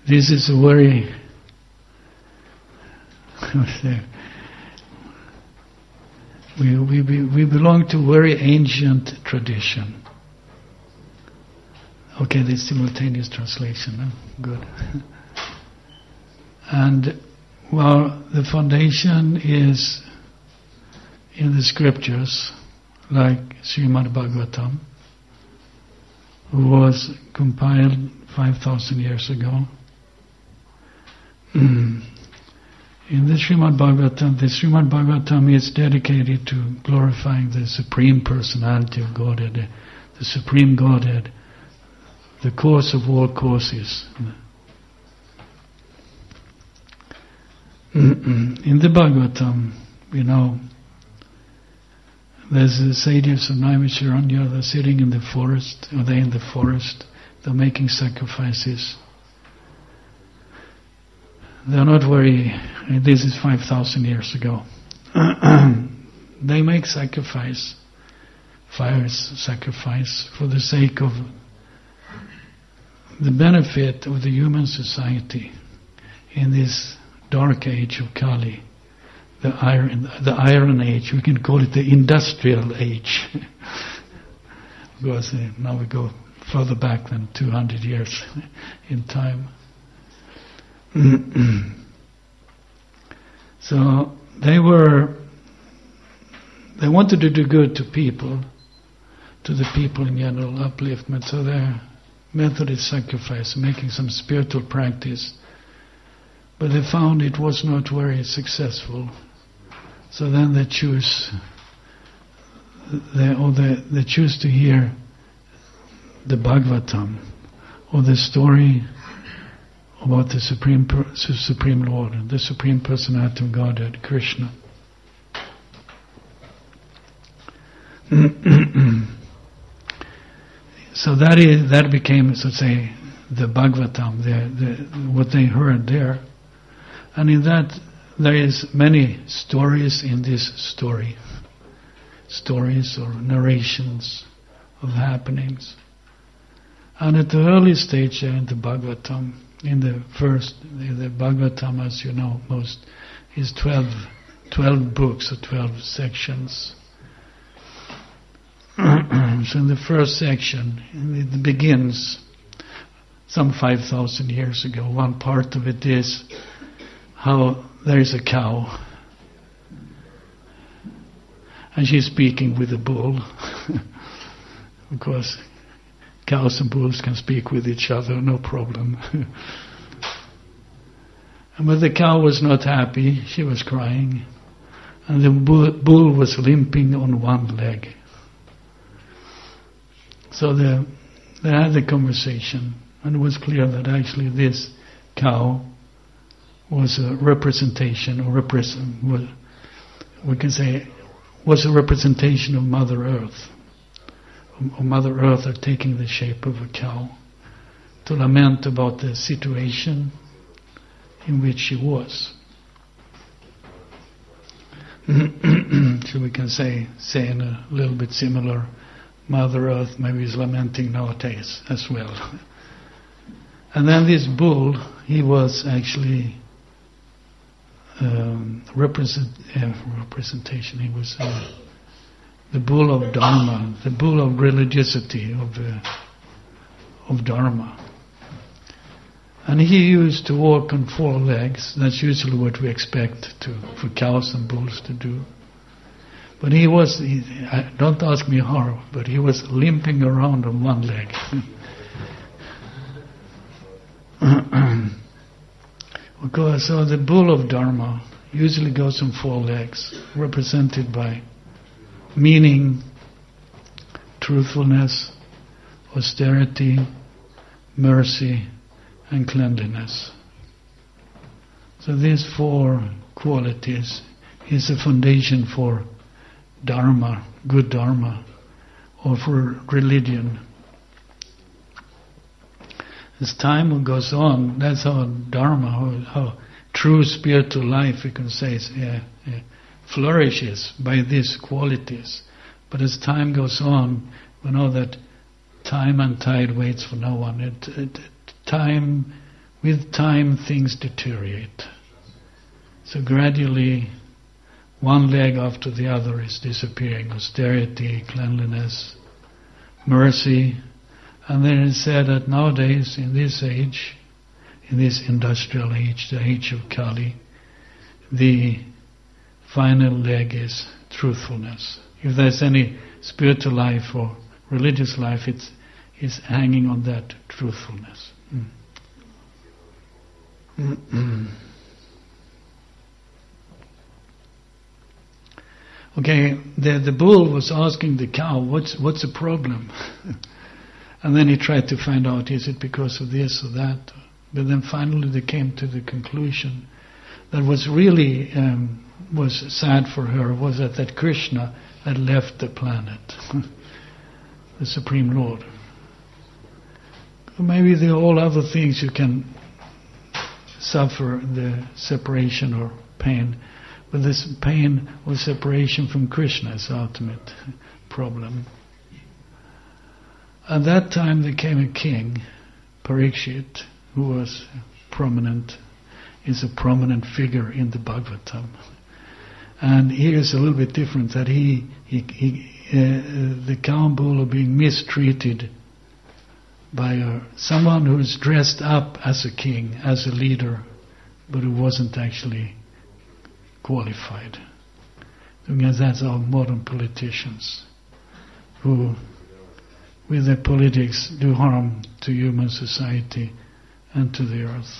this is a very we belong to a very ancient tradition. Okay, the simultaneous translation. Huh? Good. And well, the foundation is in the scriptures, like Srimad Bhagavatam, who was compiled 5,000 years ago. In the Srimad Bhagavatam is dedicated to glorifying the Supreme Personality of Godhead, the Supreme Godhead, the cause of all causes. In the Bhagavatam, there's the sages of Naimisharanya, they're sitting in the forest, they're making sacrifices. They're not very, this is 5,000 years ago. They make sacrifice, sacrifice for the sake of the benefit of the human society in this dark age of Kali, the iron age. We can call it the industrial age. Because now we go further back than 200 years in time. So they wanted to do good to people, to the people in general, upliftment. So their method is sacrifice, making some spiritual practice. But they found it was not very successful. So then they choose to hear the Bhagavatam, or the story about the Supreme Lord, the Supreme Personality of Godhead, Krishna. So that became, so to say, the Bhagavatam, what they heard there. And in that, there is many stories in this story. Stories or narrations of happenings. And at the early stage there in the Bhagavatam, the Bhagavatam, as you know, is 12 books or 12 sections. So in the first section, it begins some 5,000 years ago. One part of it is how there is a cow, and she's speaking with a bull. Of course, cows and bulls can speak with each other, no problem. But the cow was not happy, she was crying, and the bull was limping on one leg. So they had a conversation, and it was clear that actually this cow was a representation, we can say, was a representation of Mother Earth. Or Mother Earth are taking the shape of a cow to lament about the situation in which she was. So we can say in a little bit similar, Mother Earth maybe is lamenting nowadays as well. And then this bull, he was actually representation. He was the bull of Dharma, the bull of religiosity, of Dharma. And he used to walk on 4 legs. That's usually what we expect for cows and bulls to do. But don't ask me how, but he was limping around on one leg. So the bull of Dharma usually goes on 4 legs, represented by meaning, truthfulness, austerity, mercy, and cleanliness. So these 4 qualities is a foundation for Dharma, good Dharma, or for religion. As time goes on, that's how Dharma, how true spiritual life, we can say, flourishes by these qualities. But as time goes on, we know that time and tide waits for no one. Time with time things deteriorate. So gradually, one leg after the other is disappearing. Austerity, cleanliness, mercy. And then it said that nowadays, in this age, in this industrial age, the age of Kali, the final leg is truthfulness. If there's any spiritual life or religious life, it's hanging on that truthfulness. Okay, the bull was asking the cow, what's the problem? And then he tried to find out, is it because of this or that? But then finally they came to the conclusion that was really was sad for her was that Krishna had left the planet, the Supreme Lord. Maybe there are all other things you can suffer, the separation or pain, but this pain or separation from Krishna is the ultimate problem. At that time there came a king, Parikshit, who was prominent, is a prominent figure in the Bhagavatam. And here is a little bit different, that the cow and bull are being mistreated by someone who is dressed up as a king, as a leader, but who wasn't actually qualified. Because that's our modern politicians, who with their politics do harm to human society and to the earth.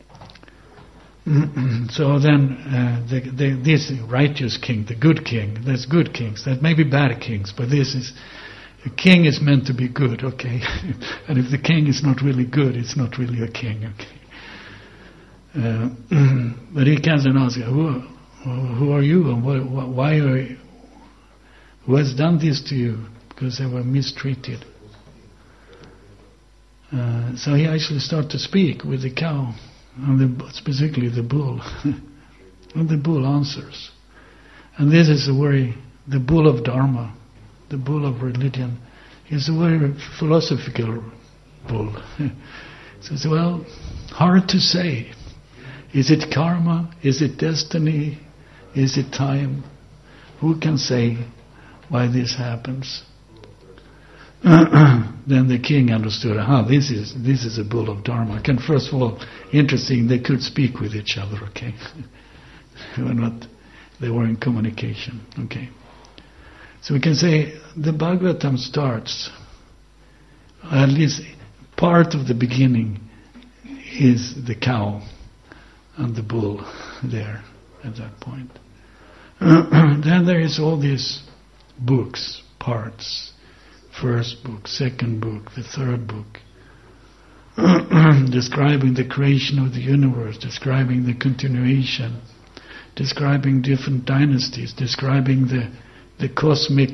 So then this righteous king, the good king, there's good kings, there may be bad kings, but this is, a king is meant to be good, okay? And if the king is not really good, it's not really a king, okay? But he comes and asks, who are you, and why are you, who has done this to you? Because they were mistreated. So he actually started to speak with the cow, and specifically the bull. And the bull answers. And this is the bull of Dharma, the bull of religion, is a very philosophical bull. Says, well, hard to say. Is it karma? Is it destiny? Is it time? Who can say why this happens? Then the king understood, this is a bull of Dharma. And first of all, interesting, they could speak with each other, okay? They were in communication, okay? So we can say the Bhagavatam starts, at least part of the beginning is the cow and the bull there at that point. Then there is all these books, parts, first book, second book, the third book, describing the creation of the universe, describing the continuation, describing different dynasties, describing the cosmic,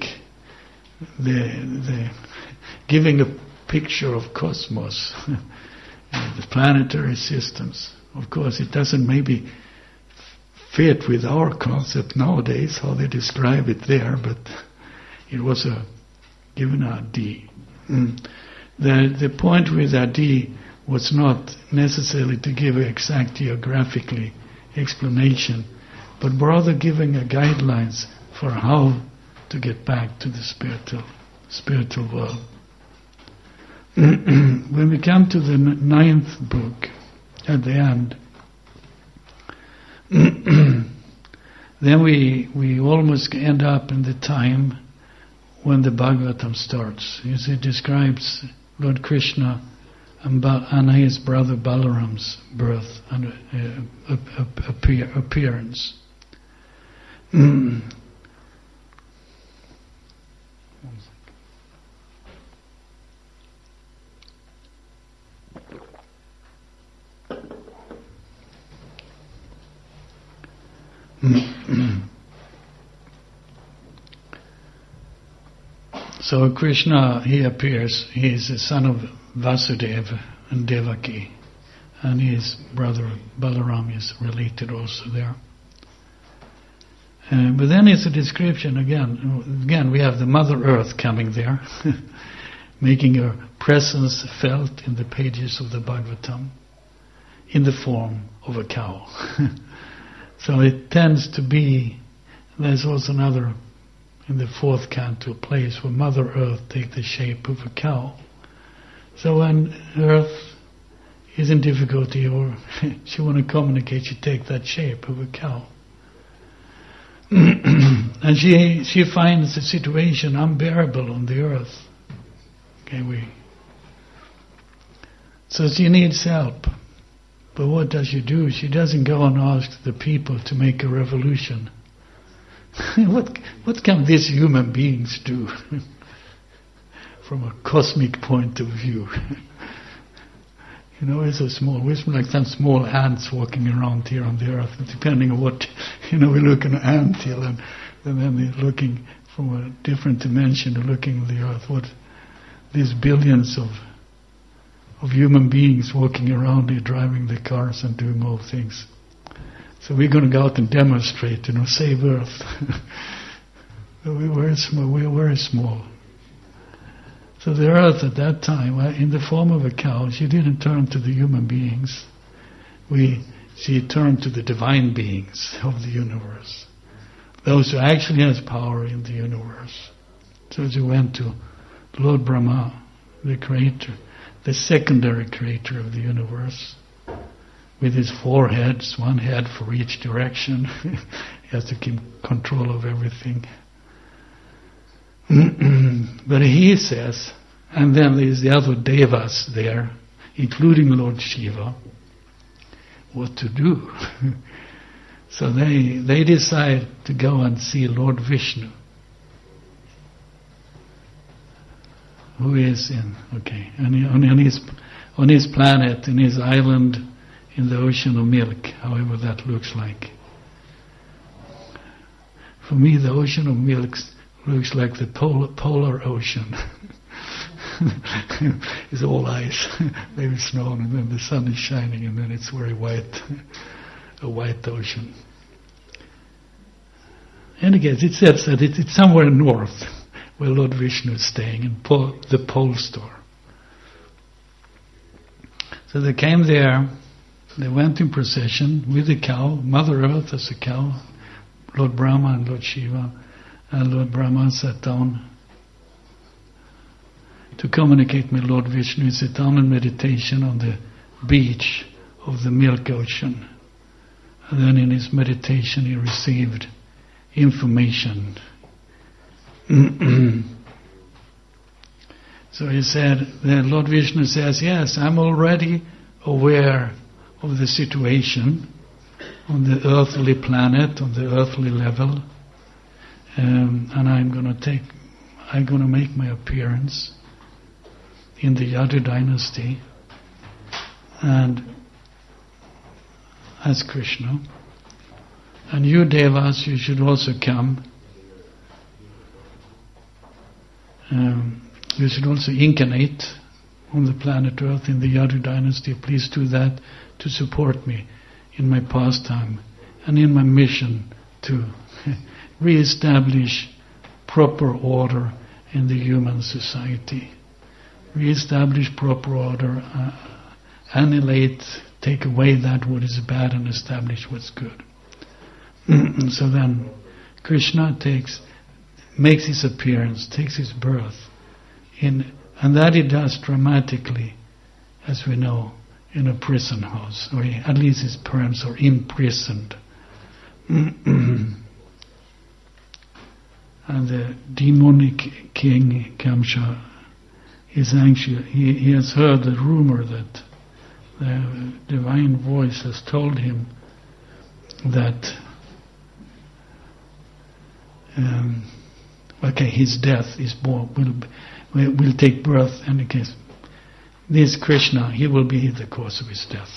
the giving a picture of cosmos, the planetary systems. Of course, it doesn't maybe fit with our concept nowadays, how they describe it there, but it was given a D. The point with that D was not necessarily to give an exact geographically explanation, but rather giving a guidelines for how to get back to the spiritual world. When we come to the 9th book, at the end, then we almost end up in the time when the Bhagavatam starts. It describes Lord Krishna and his brother Balaram's birth and appearance. So Krishna, he appears, he is the son of Vasudeva and Devaki, and his brother Balaram is related also there. But then it's a description again we have the Mother Earth coming there, making her presence felt in the pages of the Bhagavatam. in the form of a cow. So it tends to be, there's also another, in the fourth canto, place where Mother Earth takes the shape of a cow. So when Earth is in difficulty or she want to communicate, she takes that shape of a cow. And she finds the situation unbearable on the Earth. So she needs help. But what does she do? She doesn't go and ask the people to make a revolution. What can these human beings do from a cosmic point of view? We're so small. We're like some small ants walking around here on the Earth. Depending on what, we're looking at ant hill, and then they're looking from a different dimension, looking at the Earth. What these billions of human beings walking around here, driving the cars and doing all things. So we're going to go out and demonstrate, save Earth. We're very small. We're very small. So the Earth at that time, in the form of a cow, she didn't turn to the human beings. She turned to the divine beings of the universe, those who actually has power in the universe. So she went to Lord Brahma, the creator, the secondary creator of the universe, with his 4 heads, 1 head for each direction. He has to keep control of everything. But he says, and then there's the other devas there, including Lord Shiva, what to do. So they decide to go and see Lord Vishnu, who is on his planet, in his island, in the ocean of milk, however that looks like. For me, the ocean of milk looks like the polar ocean. It's all ice, maybe snow, and then the sun is shining, and then it's very white, a white ocean. And again, it says that it's somewhere north, where Lord Vishnu is staying, in the Pole Star. So they came there, they went in procession with the cow, Mother Earth as a cow, Lord Brahma and Lord Shiva, and Lord Brahma sat down to communicate with Lord Vishnu. He sat down in meditation on the beach of the Milk Ocean. And then in his meditation he received information. So he said, then Lord Vishnu says, yes, I'm already aware of the situation on the earthly planet, on the earthly level. And I'm going to make my appearance in the Yadu dynasty and as Krishna. And you devas, you should also come. You should also incarnate on the planet Earth in the Yadu dynasty. Please do that to support me in my pastime and in my mission to re-establish proper order in the human society. Re-establish proper order, annihilate, take away that what is bad and establish what's good. So then Krishna makes his appearance, takes his birth, and that he does dramatically, as we know, in a prison house, or at least his parents are imprisoned. And the demonic king Kamsa is anxious. He has heard the rumor that the divine voice has told him that his death is born, will take birth, and in case this Krishna, he will be the cause of his death.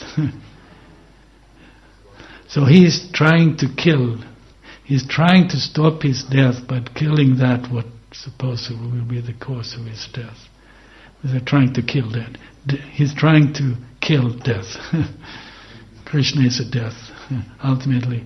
So he is trying to kill. He's trying to stop his death by killing that what supposedly will be the cause of his death. They're trying to kill that. He's trying to kill death. Krishna is a death. Ultimately,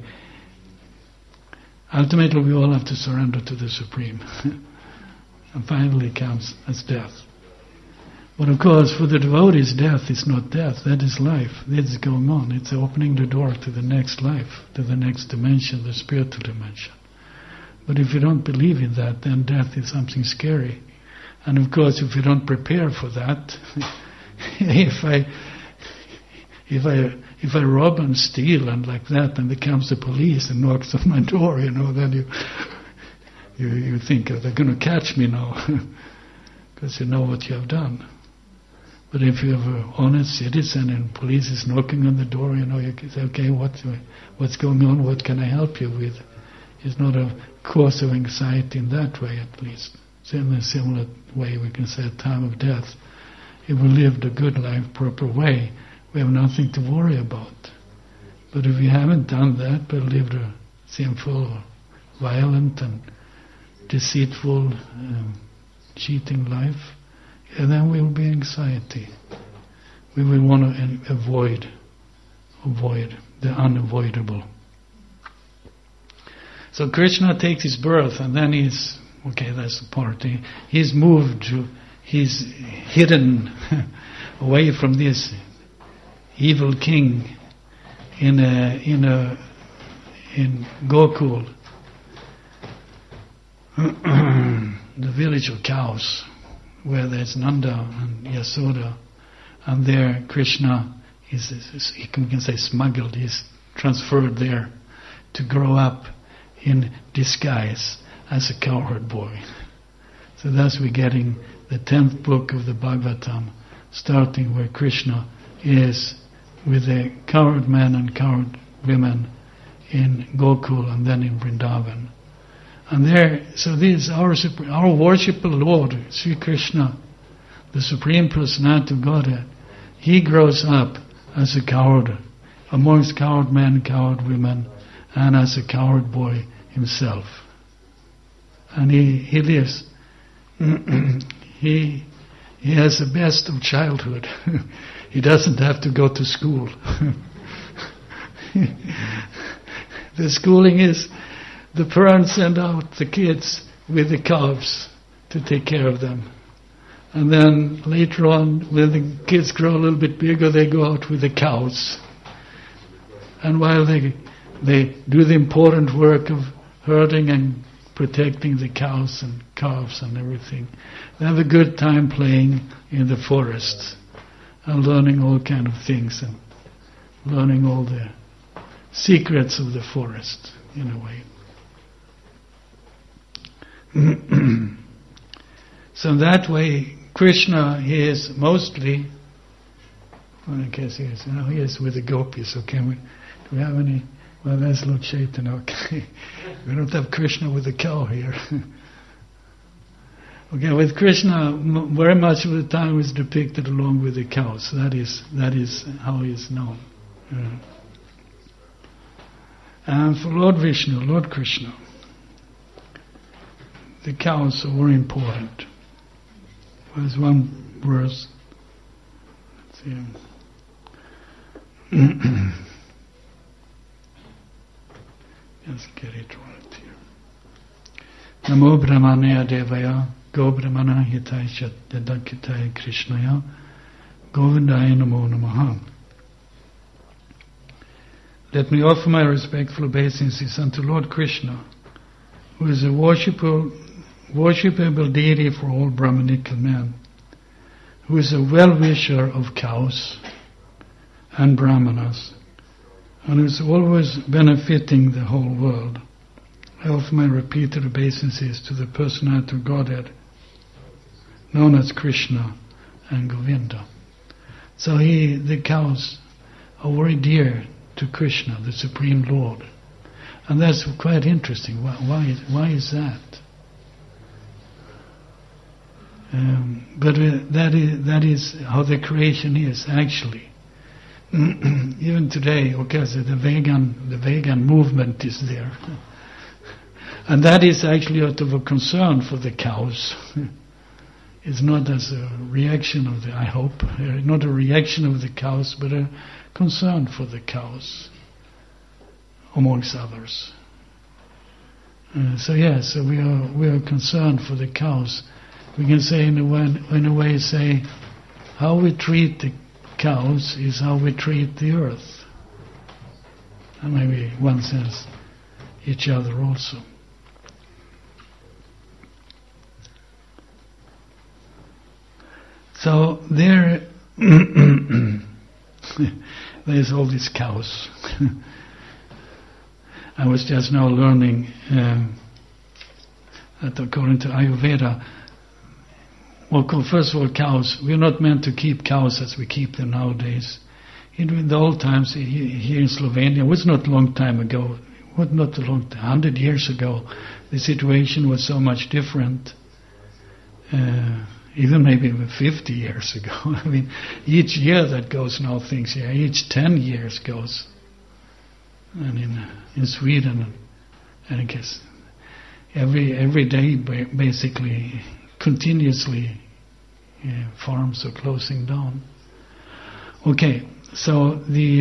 we all have to surrender to the Supreme. And finally comes as death. But of course, for the devotees, death is not death. That is life. That is going on. It's opening the door to the next life, to the next dimension, the spiritual dimension. But if you don't believe in that, then death is something scary. And of course, if you don't prepare for that, if I rob and steal and like that, and there comes the police and knocks on my door, then you think, they're going to catch me now, because you know what you have done. But if you're an honest citizen and police is knocking on the door, you can say, okay, what's going on? What can I help you with? It's not a cause of anxiety in that way, at least. So in a similar way, we can say at time of death, if we lived a good life, proper way, we have nothing to worry about. But if we haven't done that, but lived a sinful, violent and deceitful, cheating life, and then we will be anxiety. We will want to avoid the unavoidable. So Krishna takes his birth, and then that's the part. He's moved he's hidden away from this evil king in Gokul, the village of cows, where there's Nanda and Yasoda, and there Krishna is, we can say, smuggled, he's transferred there to grow up in disguise as a cowherd boy. So thus we're getting the 10th book of the Bhagavatam, starting where Krishna is with the cowherd men and cowherd women in Gokul and then in Vrindavan. And there, so this our worshipful Lord, Sri Krishna, the Supreme Personality of Godhead, he grows up as a cowherd, amongst cowherd men, cowherd women, and as a cowherd boy himself. And he lives, he has the best of childhood. He doesn't have to go to school. The schooling is, the parents send out the kids with the calves to take care of them. And then later on, when the kids grow a little bit bigger, they go out with the cows. And while they do the important work of herding and protecting the cows and calves and everything, they have a good time playing in the forest and learning all kind of things and learning all the secrets of the forest, in a way. So that way, Krishna, he is mostly, well, I guess he is with the gopis. Okay, do we have any? Well, that's Lord Chaitanya. Okay, we don't have Krishna with the cow here. Okay, with Krishna, very much of the time is depicted along with the cows. That is how he is known. And for Lord Vishnu, Lord Krishna, the cows are very important. There's one verse. Let's see. Let's get it right here. Namo Brahmanaya Devaya Go Brahmana Hitai Shat Yadakitai Krishnaya Govindaya Namo Namaha. Let me offer my respectful obeisances unto Lord Krishna, who is a worshipable deity for all Brahmanical men, who is a well-wisher of cows and Brahmanas, and who is always benefiting the whole world. I offer my repeated obeisances to the Personality of Godhead, known as Krishna and Govinda. So the cows are very dear to Krishna, the Supreme Lord. And that's quite interesting. Why is that? But that is how the creation is, actually. Even today, okay, so the vegan movement is there. And that is actually out of a concern for the cows. It's not as a reaction of the, I hope, not a reaction of the cows, but a concern for the cows, amongst others. So we are concerned for the cows. We can say in a way, say, how we treat the cows is how we treat the earth. And maybe one sense each other also. So there's all these cows. I was just now learning that according to Ayurveda, well, first of all, cows, we're not meant to keep cows as we keep them nowadays. In the old times, here in Slovenia, it was not a long time ago, 100 years ago, the situation was so much different. Even maybe 50 years ago. I mean, each year that goes now, things here, each 10 years goes. And in Sweden, and I guess every day, basically, continuously, farms are closing down. Okay, so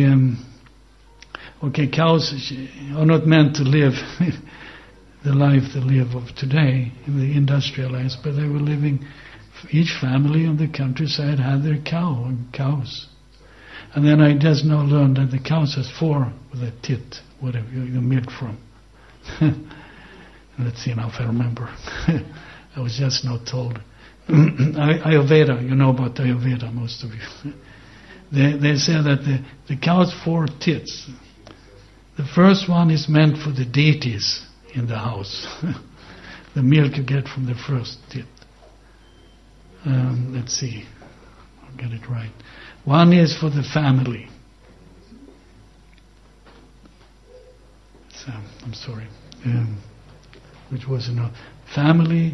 cows are not meant to live the life they live of today in the industrialized, but they were living. Each family on the countryside had their cows. And then I just now learned that the cows has 4 with a tit, whatever you milk from. Let's see now if I remember. I was just now told. Ayurveda, you know about Ayurveda, most of you. They say that the cow's 4 tits. The first one is meant for the deities in the house. The milk you get from the first tit. Let's see, I'll get it right. One is for the family. So, I'm sorry. Which was enough. Family.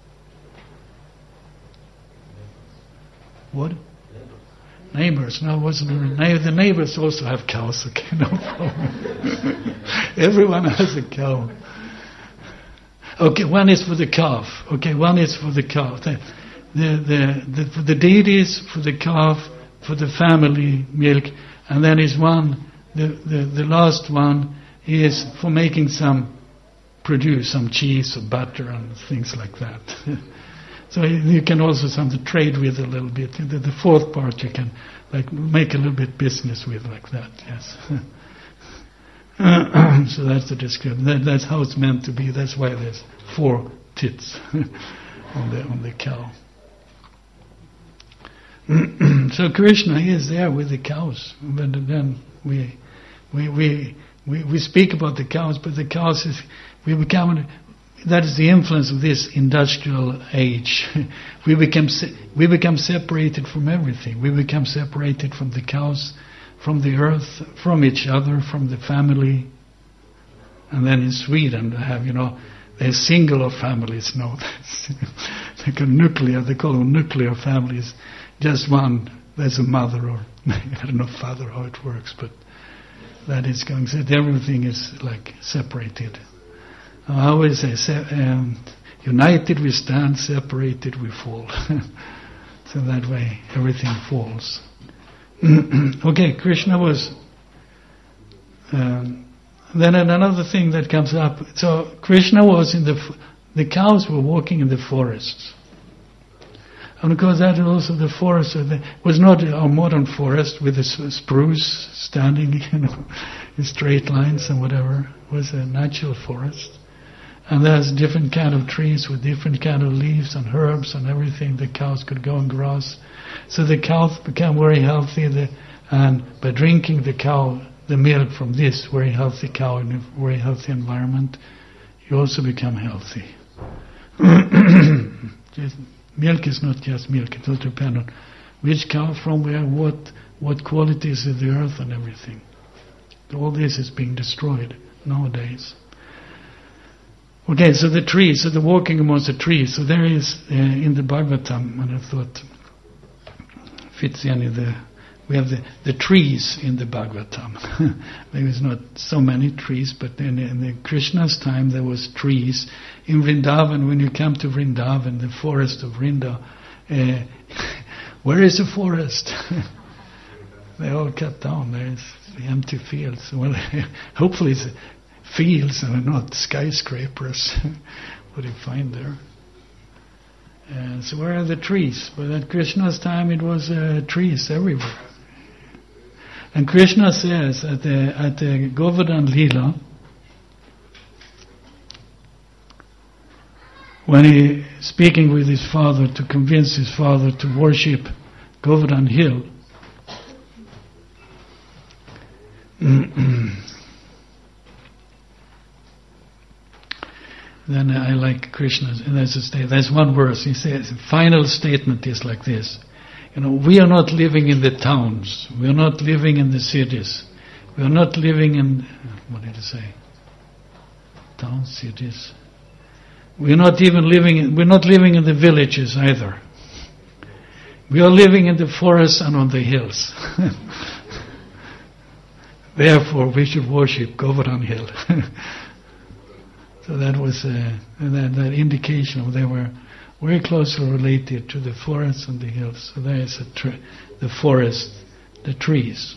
What? Neighbors. No, it wasn't. The neighbors also have cows. Okay, no problem. Everyone has a cow. Okay, one is for the calf. Okay, one is for the calf. For the deities, for the calf, for the family milk, and then is one. The last one is for making produce some cheese or butter and things like that. So you can also something trade with a little bit. The fourth part you can make a little bit business with like that. Yes. So that's the description. That's how it's meant to be. That's why there's 4 tits on the cow. So Krishna is there with the cows, but then we speak about the cows, but the cows that is the influence of this industrial age. We become separated from everything. We become separated from the cows, from the earth, from each other, from the family. And then in Sweden there's singular families now. They call them nuclear families. Just one, there's a mother or, I don't know, father, how it works, but that is going, so everything is like separated. I always say, united we stand, separated we fall. So that way everything falls. Okay, Krishna was, then another thing that comes up, so Krishna was the cows were walking in the forests. And of course that also the forest was not our modern forest with the spruce standing, in straight lines and whatever. It was a natural forest. And there's different kind of trees with different kind of leaves and herbs and everything. The cows could go and grass. So the cows became very healthy, and by drinking the milk from this very healthy cow in a very healthy environment, you also become healthy. Milk is not just milk, it will depend on which cow, from where, what qualities of the earth and everything. All this is being destroyed nowadays. Okay, so the trees, so the walking amongst the trees, so there is in the Bhagavatam, and I thought fits in we have the trees in the Bhagavatam. There is not so many trees, but in the Krishna's time there was trees. In Vrindavan, when you come to Vrindavan, the forest of Vrinda, where is the forest? They all cut down. There is empty fields. Well, hopefully it's fields and not skyscrapers. What do you find there? So where are the trees? But at Krishna's time it was trees everywhere. And Krishna says at the Govardhan Leela, when he speaking with his father to convince his father to worship Govardhan Hill, then I like Krishna's, and there's one verse, he says, the final statement is like this, we are not living in the towns, we are not living in the cities, we are not living in, what did he say? Towns, cities. We're not living in the villages either. We are living in the forests and on the hills. Therefore, we should worship Govardhan Hill. So that was that indication of they were very closely related to the forests and the hills. So there is the forest, the trees.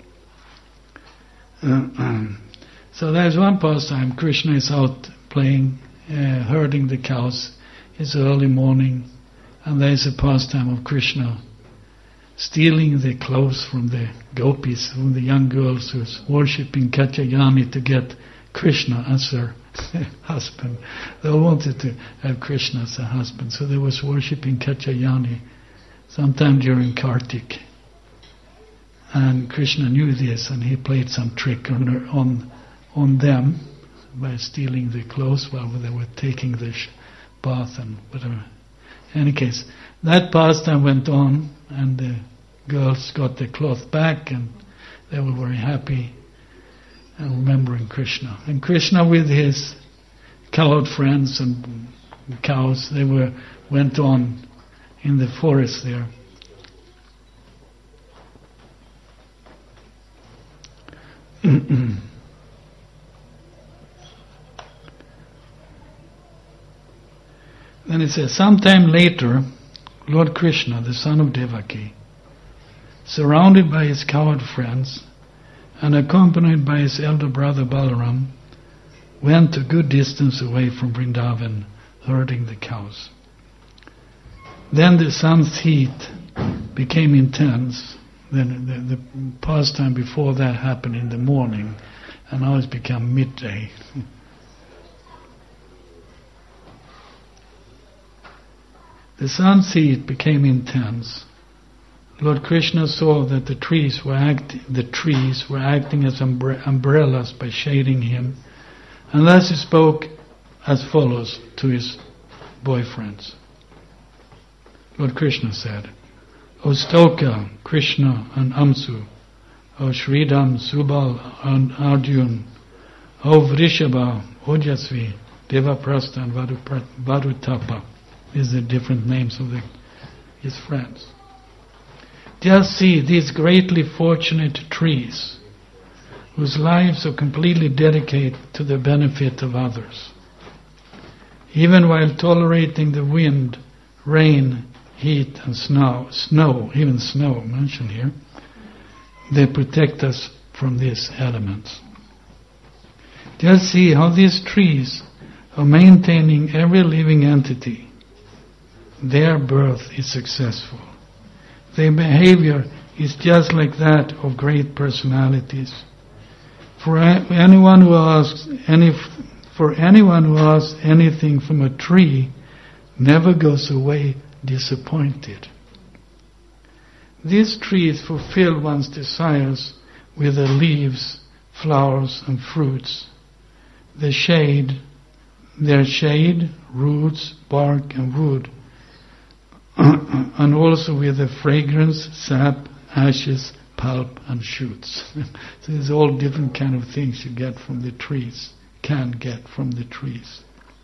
So there's one pastime. Krishna is out playing, herding the cows. It's early morning, and there's a pastime of Krishna stealing the clothes from the gopis, from the young girls who's worshipping Katyayani to get Krishna as her husband. They all wanted to have Krishna as a husband, so they was worshipping Katyayani sometime during Kartik. And Krishna knew this, and he played some trick on them by stealing the clothes while they were taking the bath and whatever. In any case, that pastime went on, and the girls got their cloth back, and they were very happy and remembering Krishna. And Krishna, with his cowherd friends and cows, they went on in the forest there. Then it says, sometime later, Lord Krishna, the son of Devaki, surrounded by his cowherd friends and accompanied by his elder brother Balaram, went a good distance away from Vrindavan, herding the cows. Then the sun's heat became intense. Then the pastime before that happened in the morning, and now it's become midday. The sun's heat became intense. Lord Krishna saw that the trees were acting as umbrellas by shading him, and thus he spoke as follows to his boyfriends. Lord Krishna said, O Stoka, Krishna and Amsu, O Shridham, Subal and Arjun, O Vrishabha, Ojasvi, Devaprastha and Varutapa. These are the different names of his friends. Just see these greatly fortunate trees, whose lives are completely dedicated to the benefit of others. Even while tolerating the wind, rain, heat and snow, even snow mentioned here, they protect us from these elements. Just see how these trees are maintaining every living entity. Their birth is successful. Their behavior is just like that of great personalities. For anyone who asks anything from a tree never goes away disappointed. These trees fulfill one's desires with their leaves, flowers and fruits. Their shade, roots, bark and wood, and also with the fragrance, sap, ashes, pulp and shoots. So there's all different kind of things you get from the trees, can get from the trees.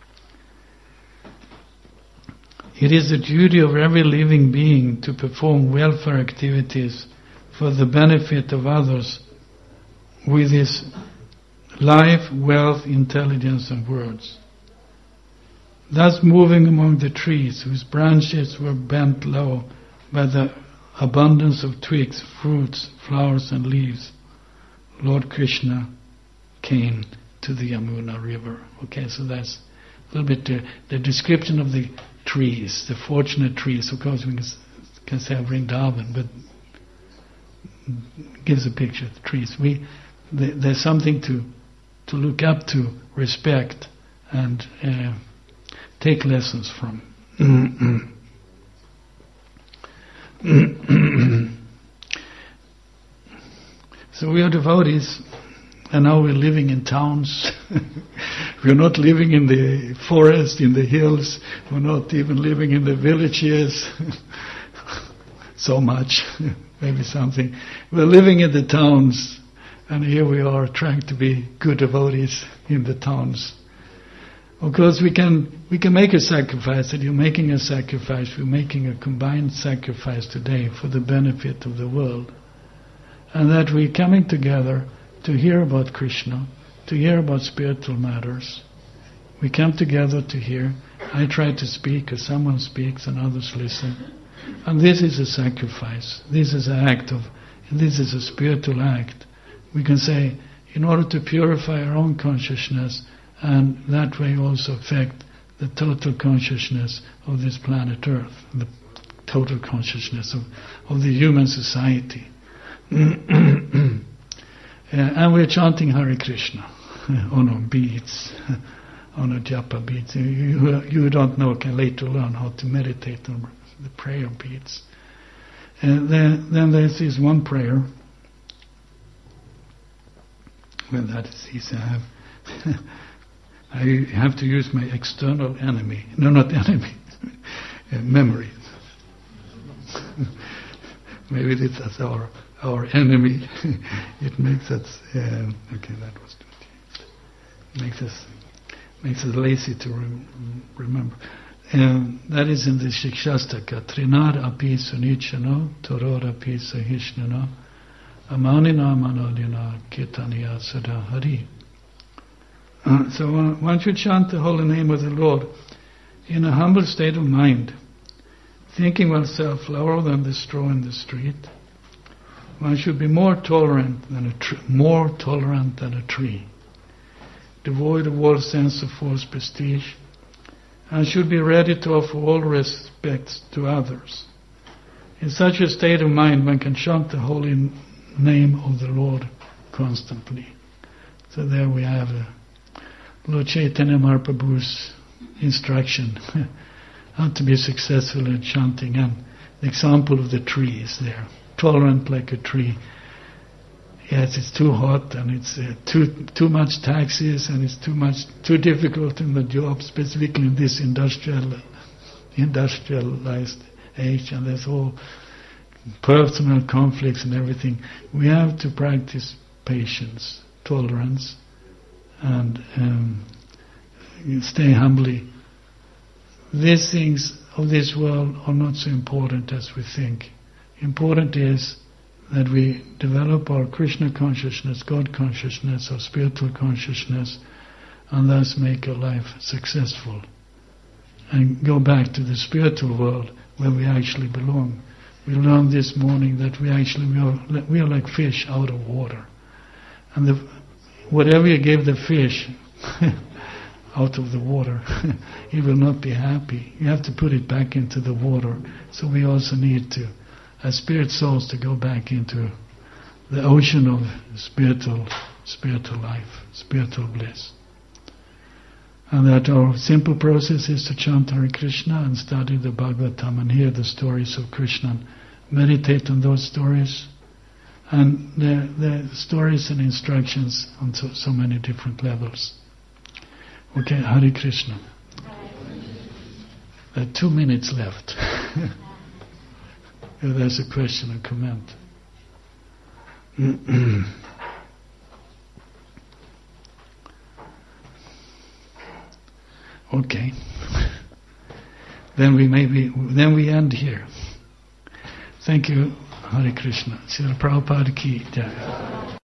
It is the duty of every living being to perform welfare activities for the benefit of others with his life, wealth, intelligence and words. Thus moving among the trees whose branches were bent low by the abundance of twigs, fruits, flowers and leaves, Lord Krishna came to the Yamuna river. Okay, so that's a little bit the description of the trees, the fortunate trees. Of course, we can say Vrindavan, but gives a picture of the trees. There's something to look up to, respect, and take lessons from. So we are devotees, and now we're living in towns. We're not living in the forest, in the hills. We're not even living in the villages so much, maybe something. We're living in the towns, and here we are trying to be good devotees in the towns. Of course, we can make a sacrifice, and you're making a sacrifice. We're making a combined sacrifice today for the benefit of the world. And that we're coming together to hear about Krishna, to hear about spiritual matters. We come together to hear. I try to speak, as someone speaks and others listen. And this is a sacrifice. This is a spiritual act. We can say, in order to purify our own consciousness, and that way also affect the total consciousness of this planet Earth, the total consciousness of the human society. And we're chanting Hare Krishna on our beads, on our japa beads. You don't know, can later learn how to meditate on the prayer beads. And then there's this one prayer. Well, that is easy. I have to use my external enemy. No, not enemy. Memory. Maybe this is our enemy. It makes us okay. That was too deep. Makes us lazy to remember. That is in the Shikshastaka. Trinar api sunichano, toror api sahishnana, amanina manodina kirtaniya sada hari. So one should chant the holy name of the Lord in a humble state of mind, thinking oneself lower than the straw in the street. One should be more tolerant than a tree, devoid of all sense of false prestige, and should be ready to offer all respect to others. In such a state of mind, one can chant the holy name of the Lord constantly. So there we have Lord Chaitanya Mahaprabhu's instruction how to be successful in chanting, and the example of the tree is there. Tolerant like a tree. Yes, it's too hot, and it's too much taxes, and it's too difficult in the job, specifically in this industrialized age, and there's all personal conflicts and everything. We have to practice patience, tolerance, and stay humbly. These things of this world are not so important as we think. Important is that we develop our Krishna consciousness, God consciousness, or spiritual consciousness, and thus make our life successful. And go back to the spiritual world where we actually belong. We learned this morning that we are like fish out of water. And whatever you give the fish out of the water, it will not be happy. You have to put it back into the water. So we also need to, as spirit souls, to go back into the ocean of spiritual life, spiritual bliss. And that our simple process is to chant Hare Krishna and study the Bhagavatam and hear the stories of Krishna and meditate on those stories. And the stories and instructions on so many different levels. Okay, Hare Krishna. There are 2 minutes left. If there's a question or comment. Okay. Then we end here. Thank you, Hare Krishna. Srila Prabhupada ki jai.